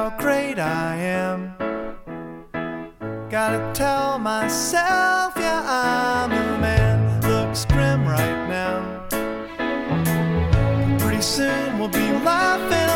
how great I am. Gotta tell myself, yeah, I'm the man. Looks grim right now. Pretty soon we'll be laughing